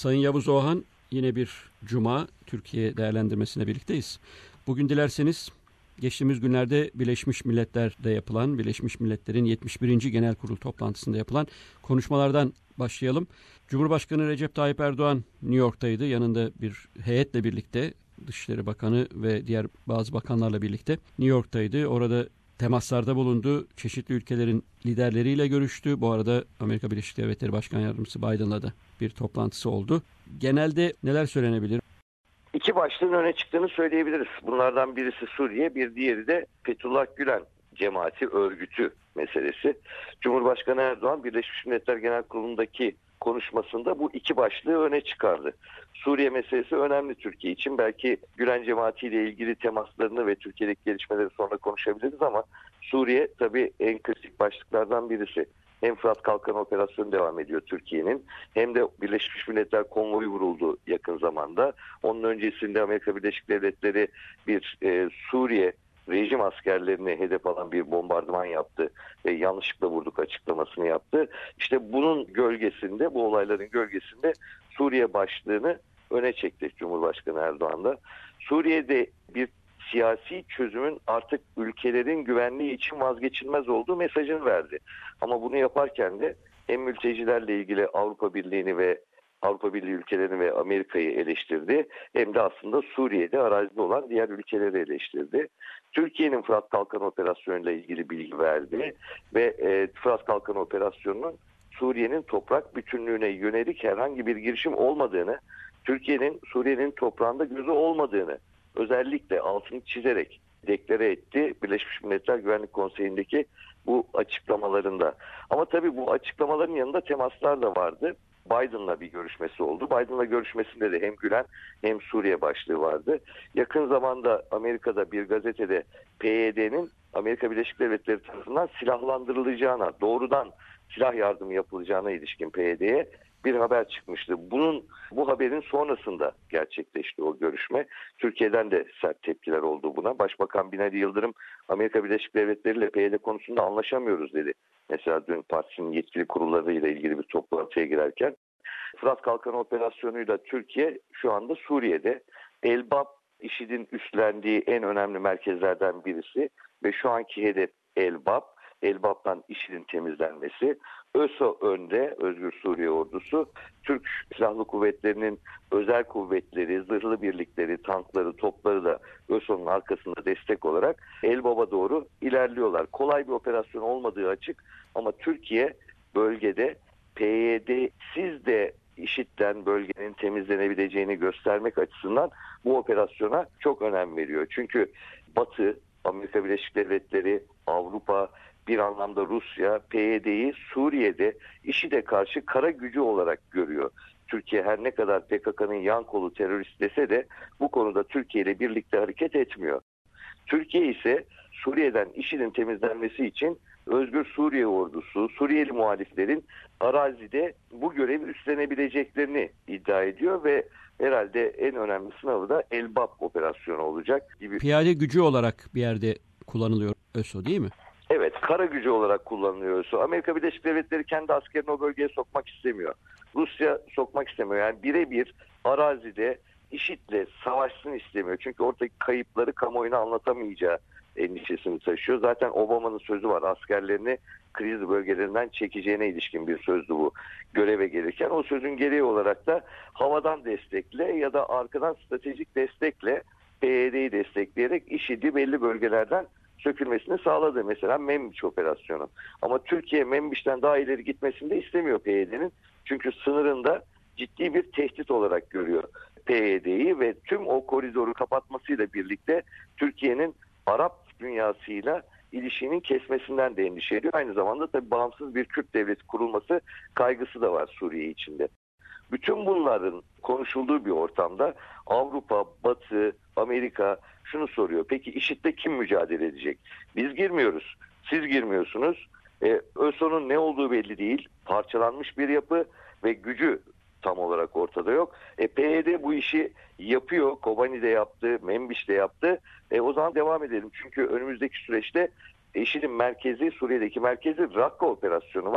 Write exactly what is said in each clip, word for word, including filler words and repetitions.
Sayın Yavuz Oğhan, yine bir Cuma Türkiye değerlendirmesine birlikteyiz. Bugün dilerseniz geçtiğimiz günlerde Birleşmiş Milletler'de yapılan, Birleşmiş Milletler'in yetmiş birinci Genel Kurul toplantısında yapılan konuşmalardan başlayalım. Cumhurbaşkanı Recep Tayyip Erdoğan New York'taydı. Yanında bir heyetle birlikte, Dışişleri Bakanı ve diğer bazı bakanlarla birlikte New York'taydı. Orada temaslarda bulundu. Çeşitli ülkelerin liderleriyle görüştü. Bu arada Amerika Birleşik Devletleri Başkan Yardımcısı Biden'la da bir toplantısı oldu. Genelde neler söylenebilir? İki başlığın öne çıktığını söyleyebiliriz. Bunlardan birisi Suriye, bir diğeri de Fethullah Gülen cemaati, örgütü meselesi. Cumhurbaşkanı Erdoğan Birleşmiş Milletler Genel Kurulu'ndaki konuşmasında bu iki başlığı öne çıkardı. Suriye meselesi önemli Türkiye için. Belki Gülen cemaatiyle ilgili temaslarını ve Türkiye'deki gelişmeleri sonra konuşabiliriz ama Suriye tabii en kritik başlıklardan birisi. Hem Fırat Kalkanı operasyonu devam ediyor Türkiye'nin, hem de Birleşmiş Milletler konvoyu vuruldu yakın zamanda. Onun öncesinde Amerika Birleşik Devletleri bir e, Suriye rejim askerlerini hedef alan bir bombardıman yaptı ve yanlışlıkla vurduk açıklamasını yaptı. İşte bunun gölgesinde, bu olayların gölgesinde Suriye başlığını öne çekti Cumhurbaşkanı Erdoğan da. Suriye'de bir siyasi çözümün artık ülkelerin güvenliği için vazgeçilmez olduğu mesajını verdi. Ama bunu yaparken de hem mültecilerle ilgili Avrupa Birliği'ni ve Avrupa Birliği ülkelerini ve Amerika'yı eleştirdi, hem de aslında Suriye'de arazide olan diğer ülkeleri eleştirdi. Türkiye'nin Fırat Kalkanı operasyonuyla ilgili bilgi verdi ve e, Fırat Kalkanı operasyonunun Suriye'nin toprak bütünlüğüne yönelik herhangi bir girişim olmadığını, Türkiye'nin Suriye'nin toprağında gözü olmadığını özellikle altını çizerek deklare etti Birleşmiş Milletler Güvenlik Konseyi'ndeki bu açıklamalarında. Ama tabii bu açıklamaların yanında temaslar da vardı. Biden'la bir görüşmesi oldu. Biden'la görüşmesinde de hem Gülen hem Suriye başlığı vardı. Yakın zamanda Amerika'da bir gazetede P Y D'nin Amerika Birleşik Devletleri tarafından silahlandırılacağına, doğrudan silah yardımı yapılacağına ilişkin P Y D'ye bir haber çıkmıştı. Bunun bu haberin sonrasında gerçekleşti o görüşme. Türkiye'den de sert tepkiler oldu buna. Başbakan Binali Yıldırım Amerika Birleşik Devletleri ile P Y D konusunda anlaşamıyoruz dedi. Mesela dün partisinin yetkili kurullarıyla ilgili bir toplantıya girerken. Fırat Kalkanı operasyonuyla Türkiye şu anda Suriye'de. Elbap, IŞİD'in üstlendiği en önemli merkezlerden birisi ve şu anki hedef Elbap. Elbap'tan IŞİD'in temizlenmesi. ÖSO önde, Özgür Suriye Ordusu, Türk Silahlı Kuvvetleri'nin özel kuvvetleri, zırhlı birlikleri, tankları, topları da ÖSO'nun arkasında destek olarak Elbap'a doğru ilerliyorlar. Kolay bir operasyon olmadığı açık ama Türkiye bölgede P Y D'siz de IŞİD'den bölgenin temizlenebileceğini göstermek açısından bu operasyona çok önem veriyor. Çünkü Batı, Amerika Birleşik Devletleri, Avrupa, bir anlamda Rusya, P Y D'yi Suriye'de IŞİD'e karşı kara gücü olarak görüyor. Türkiye her ne kadar P K K'nın yan kolu terörist dese de bu konuda Türkiye ile birlikte hareket etmiyor. Türkiye ise Suriye'den IŞİD'in temizlenmesi için Özgür Suriye Ordusu, Suriyeli muhaliflerin arazide bu görevi üstlenebileceklerini iddia ediyor ve herhalde en önemli sınavı da Elbap operasyonu olacak gibi. Piyade gücü olarak bir yerde kullanılıyor ÖSO, değil mi? Evet, kara gücü olarak kullanılıyor ÖSO. Amerika Birleşik Devletleri kendi askerini o bölgeye sokmak istemiyor. Rusya sokmak istemiyor. Yani birebir arazide IŞİD'le savaşsın istemiyor. Çünkü oradaki kayıpları kamuoyuna anlatamayacağı endişesini taşıyor. Zaten Obama'nın sözü var. Askerlerini kriz bölgelerinden çekeceğine ilişkin bir sözdü bu göreve gelirken. O sözün gereği olarak da havadan destekle ya da arkadan stratejik destekle P Y D'yi destekleyerek IŞİD'i belli bölgelerden sökülmesini sağladı. Mesela Membiç operasyonu. Ama Türkiye Membiç'ten daha ileri gitmesini de istemiyor P Y D'nin. Çünkü sınırında ciddi bir tehdit olarak görüyor P Y D'yi ve tüm o koridoru kapatmasıyla birlikte Türkiye'nin Arap dünyasıyla ilişkinin kesmesinden de endişe ediyor. Aynı zamanda tabii bağımsız bir Kürt devleti kurulması kaygısı da var Suriye içinde. Bütün bunların konuşulduğu bir ortamda Avrupa, Batı, Amerika şunu soruyor. Peki IŞİD'le kim mücadele edecek? Biz girmiyoruz. Siz girmiyorsunuz. E, ÖSO'nun ne olduğu belli değil. Parçalanmış bir yapı ve gücü tam olarak ortada yok. E, P Y D bu işi yapıyor. Kobani'de yaptı, Membiç'te yaptı. E, o zaman devam edelim. Çünkü önümüzdeki süreçte IŞİD'in merkezi, Suriye'deki merkezi Rakka operasyonu var.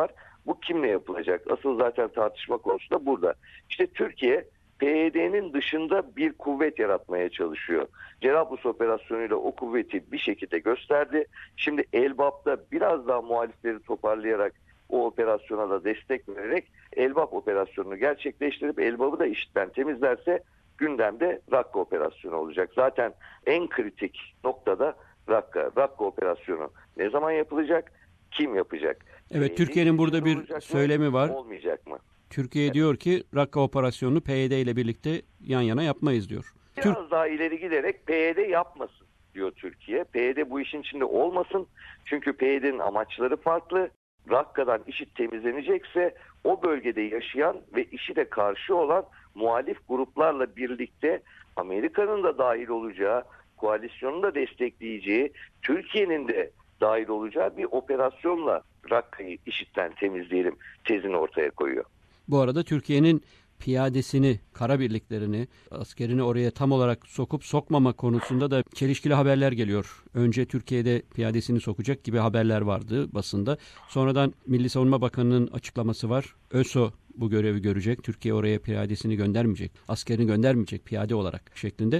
Bu kimle yapılacak? Asıl zaten tartışma konusu da burada. İşte Türkiye P Y D'nin dışında bir kuvvet yaratmaya çalışıyor. Cerablus operasyonuyla o kuvveti bir şekilde gösterdi. Şimdi Elbap'ta biraz daha muhalifleri toparlayarak o operasyona da destek vererek Elbap operasyonunu gerçekleştirip Elbap'ı da IŞİD'den temizlerse gündemde Rakka operasyonu olacak. Zaten en kritik noktada Rakka. Rakka operasyonu ne zaman yapılacak? Kim yapacak? Evet, Ee, Türkiye'nin burada bir olacak mı, söylemi var. olmayacak mı? Türkiye Evet. diyor ki Rakka operasyonunu P Y D ile birlikte yan yana yapmayız diyor. Biraz Türk daha ileri giderek P Y D yapmasın diyor Türkiye. P Y D bu işin içinde olmasın. Çünkü P Y D'nin amaçları farklı. Rakka'dan IŞİD temizlenecekse o bölgede yaşayan ve IŞİD'e karşı olan muhalif gruplarla birlikte Amerika'nın da dahil olacağı, koalisyonun da destekleyeceği, Türkiye'nin de dahil olacağı bir operasyonla Rakka'yı IŞİD'den temizleyelim tezini ortaya koyuyor. Bu arada Türkiye'nin piyadesini, kara birliklerini, askerini oraya tam olarak sokup sokmama konusunda da çelişkili haberler geliyor. Önce Türkiye'de piyadesini sokacak gibi haberler vardı basında. Sonradan Milli Savunma Bakanı'nın açıklaması var. ÖSO bu görevi görecek. Türkiye oraya piyadesini göndermeyecek. Askerini göndermeyecek piyade olarak şeklinde.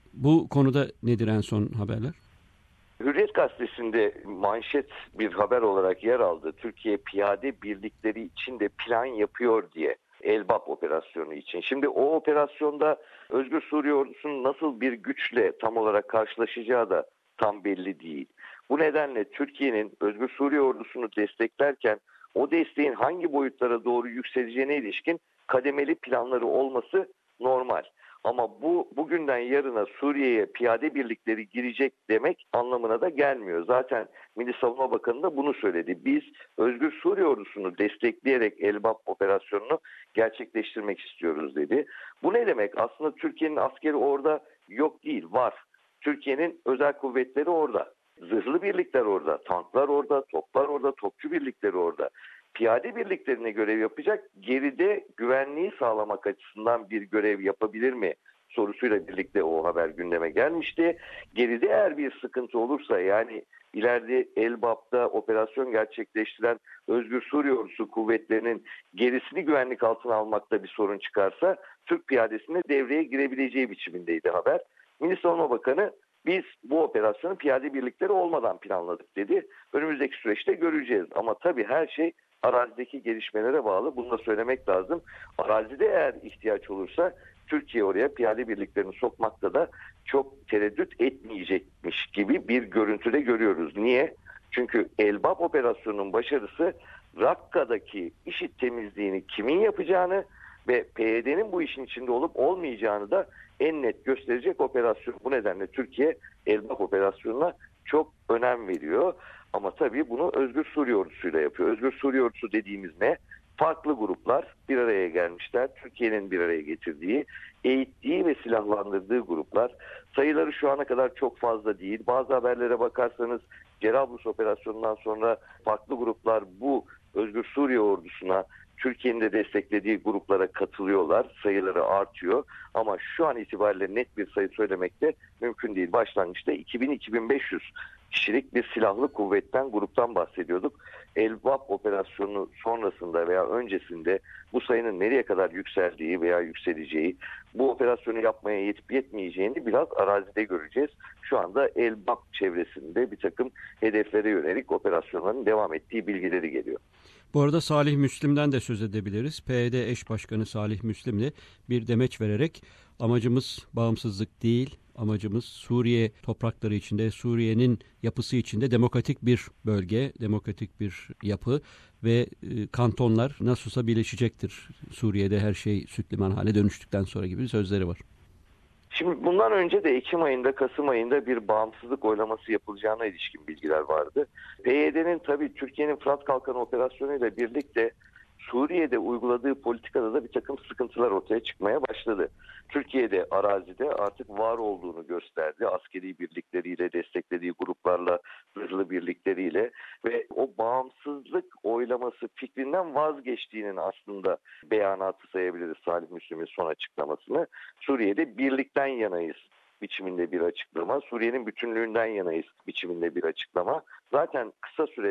Bu konuda nedir en son haberler? Hürriyet Gazetesi'nde manşet bir haber olarak yer aldı. Türkiye piyade birlikleri için de plan yapıyor diye. Elbap operasyonu için. Şimdi o operasyonda Özgür Suriye ordusunun nasıl bir güçle tam olarak karşılaşacağı da tam belli değil. Bu nedenle Türkiye'nin Özgür Suriye ordusunu desteklerken o desteğin hangi boyutlara doğru yükseleceğine ilişkin kademeli planları olması normal. Ama bu bugünden yarına Suriye'ye piyade birlikleri girecek demek anlamına da gelmiyor. Zaten Milli Savunma Bakanı da bunu söyledi. Biz Özgür Suriye ordusunu destekleyerek Elbap operasyonunu gerçekleştirmek istiyoruz dedi. Bu ne demek? Aslında Türkiye'nin askeri orada yok değil, var. Türkiye'nin özel kuvvetleri orada. Zırhlı birlikler orada, tanklar orada, toplar orada, topçu birlikleri orada. Piyade birliklerine görev yapacak, geride güvenliği sağlamak açısından bir görev yapabilir mi sorusuyla birlikte o haber gündeme gelmişti. Geride eğer bir sıkıntı olursa, yani ileride Elbap'ta operasyon gerçekleştiren Özgür Suriye Ordusu kuvvetlerinin gerisini güvenlik altına almakta bir sorun çıkarsa Türk piyadesine devreye girebileceği biçimindeydi haber. Milli Savunma Bakanı biz bu operasyonu piyade birlikleri olmadan planladık dedi. Önümüzdeki süreçte göreceğiz ama tabii her şey arazideki gelişmelere bağlı. Bunu da söylemek lazım. Arazide eğer ihtiyaç olursa Türkiye oraya piyade birliklerini sokmakta da çok tereddüt etmeyecekmiş gibi bir görüntüde görüyoruz. Niye? Çünkü Elbap operasyonunun başarısı Rakka'daki IŞİD temizliğini kimin yapacağını ve P Y D'nin bu işin içinde olup olmayacağını da en net gösterecek operasyon. Bu nedenle Türkiye Elbap operasyonuna çok önem veriyor. Ama tabii bunu Özgür Suriye ordusuyla yapıyor. Özgür Suriye ordusu dediğimiz ne? Farklı gruplar bir araya gelmişler. Türkiye'nin bir araya getirdiği, eğittiği ve silahlandırdığı gruplar. Sayıları şu ana kadar çok fazla değil. Bazı haberlere bakarsanız Cerablus operasyonundan sonra farklı gruplar bu Özgür Suriye ordusuna, Türkiye'nin de desteklediği gruplara katılıyorlar. Sayıları artıyor. Ama şu an itibariyle net bir sayı söylemek de mümkün değil. Başlangıçta iki bin iki bin beş yüz kişilik bir silahlı kuvvetten, gruptan bahsediyorduk. Elbap operasyonu sonrasında veya öncesinde bu sayının nereye kadar yükseldiği veya yükseleceği, bu operasyonu yapmaya yetip yetmeyeceğini biraz arazide göreceğiz. Şu anda Elbap çevresinde bir takım hedeflere yönelik operasyonların devam ettiği bilgileri geliyor. Bu arada Salih Müslim'den de söz edebiliriz. P Y D eş başkanı Salih Müslim'le bir demeç vererek amacımız bağımsızlık değil, amacımız Suriye toprakları içinde, Suriye'nin yapısı içinde demokratik bir bölge, demokratik bir yapı ve e, kantonlar nasılsa birleşecektir. Suriye'de her şey süt liman hale dönüştükten sonra gibi sözleri var. Şimdi bundan önce de Ekim ayında, Kasım ayında bir bağımsızlık oylaması yapılacağına ilişkin bilgiler vardı. P Y D'nin tabii Türkiye'nin Fırat Kalkanı operasyonuyla birlikte Suriye'de uyguladığı politikada da bir takım sıkıntılar ortaya çıkmaya başladı. Türkiye'de arazide artık var olduğunu gösterdi. Askeri birlikleriyle, desteklediği gruplarla, zırhlı birlikleriyle ve o bağımsızlık oylaması fikrinden vazgeçtiğinin aslında beyanatı sayabiliriz Salih Müslim'in son açıklamasını. Suriye'de birlikten yanayız biçiminde bir açıklama. Suriye'nin bütünlüğünden yanayız biçiminde bir açıklama. Zaten kısa sürede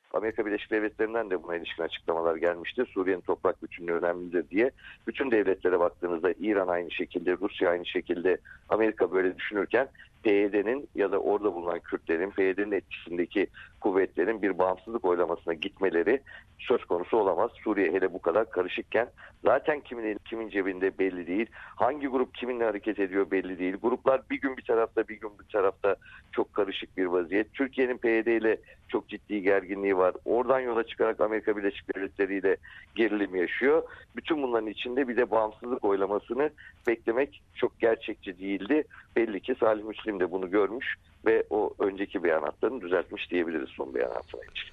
Amerika Birleşik Devletleri'nden de buna ilişkin açıklamalar gelmişti. Suriye'nin toprak bütünlüğü önemlidir diye. Bütün devletlere baktığınızda İran aynı şekilde, Rusya aynı şekilde, Amerika böyle düşünürken P Y D'nin ya da orada bulunan Kürtlerin, P Y D'nin etkisindeki kuvvetlerin bir bağımsızlık oylamasına gitmeleri söz konusu olamaz. Suriye hele bu kadar karışıkken zaten kimin eli kimin cebinde belli değil. Hangi grup kiminle hareket ediyor belli değil. Gruplar bir gün bir tarafta bir gün bir tarafta, çok karışık bir vaziyet. Türkiye'nin P Y D ile çok ciddi gerginliği var. Oradan yola çıkarak Amerika Birleşik Devletleri ile gerilim yaşıyor. Bütün bunların içinde bir de bağımsızlık oylamasını beklemek çok gerçekçi değildi. Belli ki Salih Müslim de bunu görmüş ve o önceki beyanatlarını düzeltmiş diyebiliriz son beyanatına ilişkin.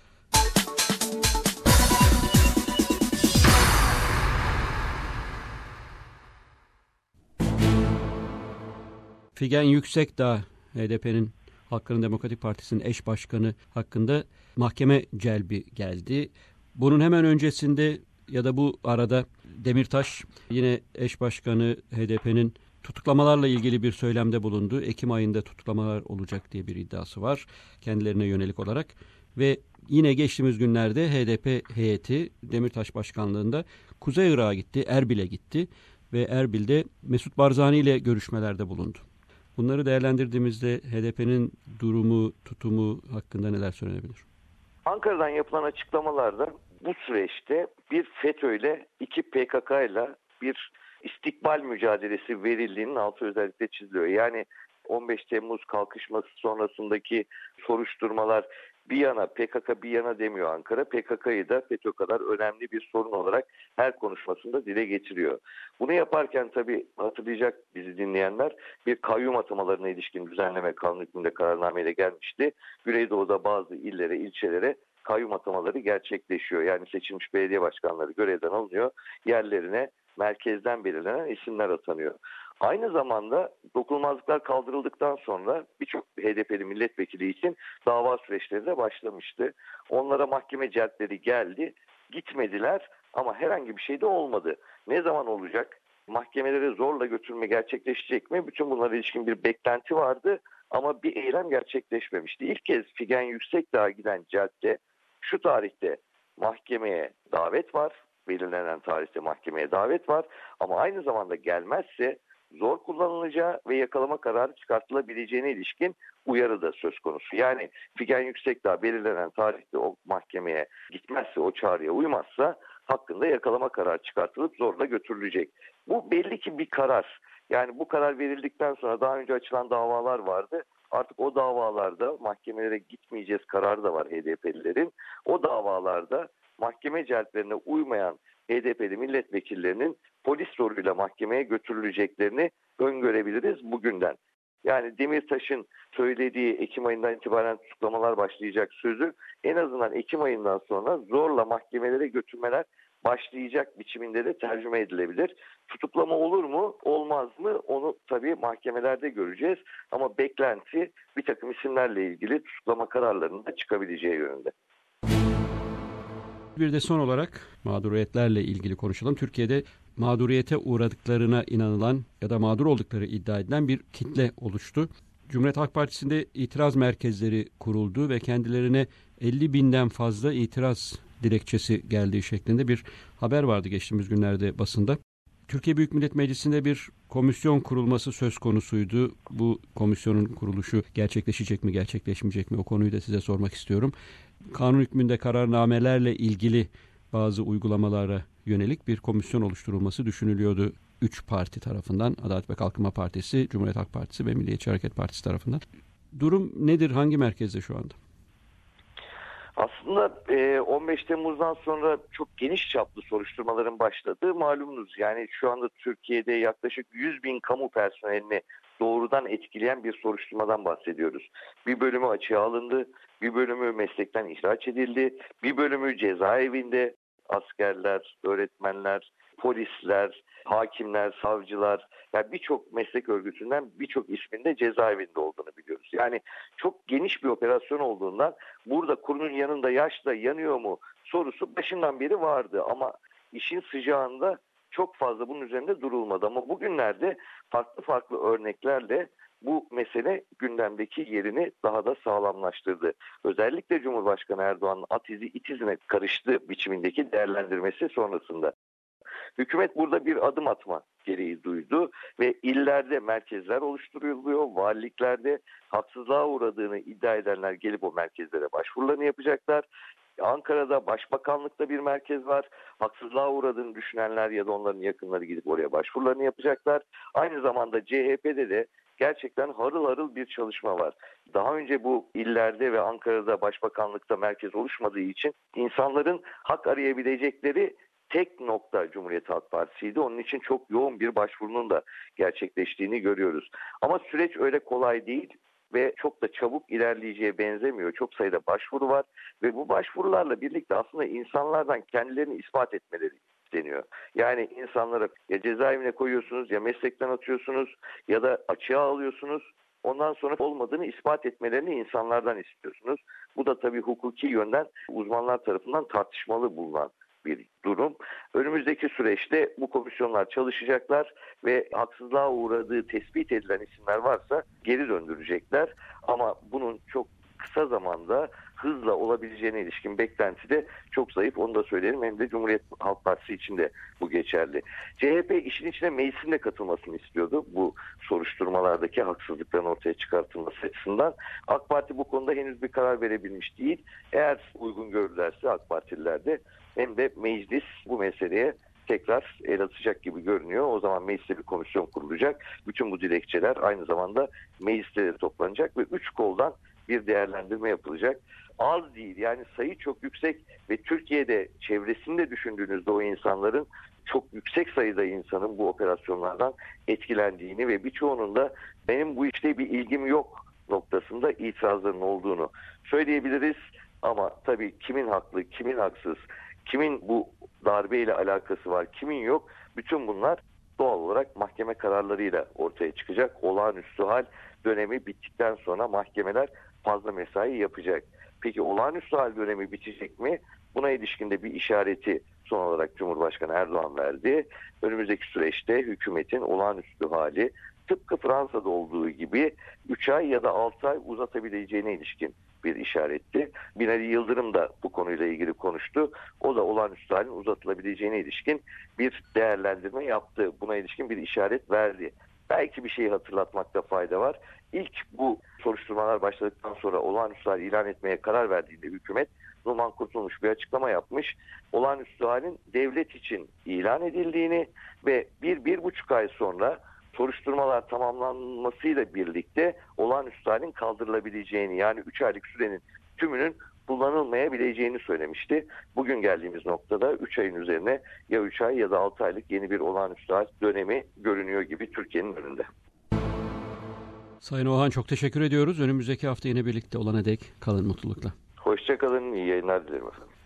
Figen Yüksekdağ, H D P'nin Halkların Demokratik Partisi'nin eş başkanı hakkında mahkeme celbi geldi. Bunun hemen öncesinde ya da bu arada Demirtaş yine eş başkanı H D P'nin tutuklamalarla ilgili bir söylemde bulundu. Ekim ayında tutuklamalar olacak diye bir iddiası var kendilerine yönelik olarak. Ve yine geçtiğimiz günlerde H D P heyeti Demirtaş başkanlığında Kuzey Irak'a gitti, Erbil'e gitti ve Erbil'de Mesut Barzani ile görüşmelerde bulundu. Bunları değerlendirdiğimizde H D P'nin durumu, tutumu hakkında neler söylenebilir? Ankara'dan yapılan açıklamalarda bu süreçte bir FETÖ ile iki P K K ile bir istikbal mücadelesi verildiğinin altı özellikle çiziliyor. Yani on beş Temmuz kalkışması sonrasındaki soruşturmalar bir yana, P K K bir yana demiyor Ankara. P K K'yı da FETÖ kadar önemli bir sorun olarak her konuşmasında dile getiriyor. Bunu yaparken tabii hatırlayacak bizi dinleyenler, bir kayyum atamalarına ilişkin düzenleme kanun hükmünde kararnameyle gelmişti. Güneydoğu'da bazı illere, ilçelere kayyum atamaları gerçekleşiyor. Yani seçilmiş belediye başkanları görevden alınıyor. Yerlerine merkezden belirlenen isimler atanıyor. Aynı zamanda dokunulmazlıklar kaldırıldıktan sonra birçok H D P'li milletvekili için dava süreçleri de başlamıştı. Onlara mahkeme celpleri geldi, gitmediler ama herhangi bir şey de olmadı. Ne zaman olacak? Mahkemelere zorla götürme gerçekleşecek mi? Bütün bunlara ilişkin bir beklenti vardı ama bir eylem gerçekleşmemişti. İlk kez Figen Yüksekdağ'a giden celpte şu tarihte mahkemeye davet var. Belirlenen tarihte mahkemeye davet var ama aynı zamanda gelmezse zor kullanılacağı ve yakalama kararı çıkartılabileceğine ilişkin uyarı da söz konusu. Yani Figen Yüksekdağ belirlenen tarihte o mahkemeye gitmezse, o çağrıya uymazsa hakkında yakalama kararı çıkartılıp zorla götürülecek. Bu belli ki bir karar. Yani bu karar verildikten sonra daha önce açılan davalar vardı. Artık o davalarda mahkemelere gitmeyeceğiz kararı da var H D P'lilerin. O davalarda mahkeme celplerine uymayan H D P'li milletvekillerinin polis zoruyla mahkemeye götürüleceklerini öngörebiliriz bugünden. Yani Demirtaş'ın söylediği Ekim ayından itibaren tutuklamalar başlayacak sözü en azından Ekim ayından sonra zorla mahkemelere götürmeler başlayacak biçiminde de tercüme edilebilir. Tutuklama olur mu, olmaz mı? Onu tabii mahkemelerde göreceğiz. Ama beklenti bir takım isimlerle ilgili tutuklama kararlarının da çıkabileceği yönünde. Bir de son olarak mağduriyetlerle ilgili konuşalım. Türkiye'de mağduriyete uğradıklarına inanılan ya da mağdur oldukları iddia edilen bir kitle oluştu. Cumhuriyet Halk Partisi'nde itiraz merkezleri kuruldu ve kendilerine elli binden fazla itiraz dilekçesi geldiği şeklinde bir haber vardı geçtiğimiz günlerde basında. Türkiye Büyük Millet Meclisi'nde bir komisyon kurulması söz konusuydu. Bu komisyonun kuruluşu gerçekleşecek mi, gerçekleşmeyecek mi? O konuyu da size sormak istiyorum. Kanun hükmünde kararnamelerle ilgili bazı uygulamalara yönelik bir komisyon oluşturulması düşünülüyordu. Üç parti tarafından, Adalet ve Kalkınma Partisi, Cumhuriyet Halk Partisi ve Milliyetçi Hareket Partisi tarafından. Durum nedir? Hangi merkezde şu anda? Aslında on beş Temmuz'dan sonra çok geniş çaplı soruşturmaların başladığı malumunuz. Yani şu anda Türkiye'de yaklaşık yüz bin kamu personelini doğrudan etkileyen bir soruşturmadan bahsediyoruz. Bir bölümü açığa alındı, bir bölümü meslekten ihraç edildi, bir bölümü cezaevinde askerler, öğretmenler, polisler, hakimler, savcılar, yani birçok meslek örgütünden birçok ismin de cezaevinde olduğunu biliyoruz. Yani çok geniş bir operasyon olduğundan burada kurunun yanında yaş da yanıyor mu sorusu başından beri vardı ama işin sıcağında çok fazla bunun üzerinde durulmadı. Ama bugünlerde farklı farklı örneklerle bu mesele gündemdeki yerini daha da sağlamlaştırdı. Özellikle Cumhurbaşkanı Erdoğan'ın at izi it izine karıştığı biçimindeki değerlendirmesi sonrasında. Hükümet burada bir adım atma gereği duydu ve illerde merkezler oluşturuluyor. Valiliklerde haksızlığa uğradığını iddia edenler gelip o merkezlere başvurularını yapacaklar. Ankara'da Başbakanlıkta bir merkez var. Haksızlığa uğradığını düşünenler ya da onların yakınları gidip oraya başvurularını yapacaklar. Aynı zamanda C H P'de de gerçekten harıl harıl bir çalışma var. Daha önce bu illerde ve Ankara'da Başbakanlıkta merkez oluşmadığı için insanların hak arayabilecekleri tek nokta Cumhuriyet Halk Partisi'ydi. Onun için çok yoğun bir başvurunun da gerçekleştiğini görüyoruz. Ama süreç öyle kolay değil ve çok da çabuk ilerleyeceğe benzemiyor. Çok sayıda başvuru var ve bu başvurularla birlikte aslında insanlardan kendilerini ispat etmeleri isteniyor. Yani insanlara ya cezaevine koyuyorsunuz ya meslekten atıyorsunuz ya da açığa alıyorsunuz. Ondan sonra olmadığını ispat etmelerini insanlardan istiyorsunuz. Bu da tabii hukuki yönden uzmanlar tarafından tartışmalı bulunan bir durum. Önümüzdeki süreçte bu komisyonlar çalışacaklar ve haksızlığa uğradığı tespit edilen isimler varsa geri döndürecekler. Ama bunun çok kısa zamanda hızla olabileceğine ilişkin beklenti de çok zayıf. Onu da söyleyelim. Hem de Cumhuriyet Halk Partisi için de bu geçerli. C H P işin içine meclisin de katılmasını istiyordu. Bu soruşturmalardaki haksızlıkların ortaya çıkartılması açısından. AK Parti bu konuda henüz bir karar verebilmiş değil. Eğer uygun görürlerse AK Partililer de hem de meclis bu meseleye tekrar el atacak gibi görünüyor. O zaman mecliste bir komisyon kurulacak. Bütün bu dilekçeler aynı zamanda mecliste de toplanacak ve üç koldan bir değerlendirme yapılacak. Az değil, yani sayı çok yüksek ve Türkiye'de çevresinde düşündüğünüzde o insanların çok yüksek sayıda insanın bu operasyonlardan etkilendiğini ve birçoğunun da benim bu işte bir ilgim yok noktasında itirazların olduğunu söyleyebiliriz. Ama tabii kimin haklı, kimin haksız, kimin bu darbeyle alakası var, kimin yok, bütün bunlar doğal olarak mahkeme kararlarıyla ortaya çıkacak. Olağanüstü hal dönemi bittikten sonra mahkemeler fazla mesai yapacak. Peki olağanüstü hal dönemi bitecek mi? Buna ilişkin de bir işareti son olarak Cumhurbaşkanı Erdoğan verdi. Önümüzdeki süreçte hükümetin olağanüstü hali tıpkı Fransa'da olduğu gibi üç ay ya da altı ay uzatabileceğine ilişkin bir işaretti. Binali Yıldırım da bu konuyla ilgili konuştu. O da olağanüstü halin uzatılabileceğine ilişkin bir değerlendirme yaptı. Buna ilişkin bir işaret verdi. Belki bir şeyi hatırlatmakta fayda var. İlk bu soruşturmalar başladıktan sonra olağanüstü hal ilan etmeye karar verdiğinde hükümet Numan Kurtulmuş bir açıklama yapmış. Olağanüstü halin devlet için ilan edildiğini ve bir, bir buçuk ay sonra soruşturmalar tamamlanmasıyla birlikte olağanüstü halin kaldırılabileceğini, yani üç aylık sürenin tümünün kullanılmayabileceğini söylemişti. Bugün geldiğimiz noktada üç ayın üzerine ya üç ay ya da altı aylık yeni bir olağanüstü hal dönemi görünüyor gibi Türkiye'nin önünde. Sayın Oğan, çok teşekkür ediyoruz. Önümüzdeki hafta yine birlikte olana dek kalın mutlulukla. Hoşça kalın, iyi yayınlar dilerim efendim.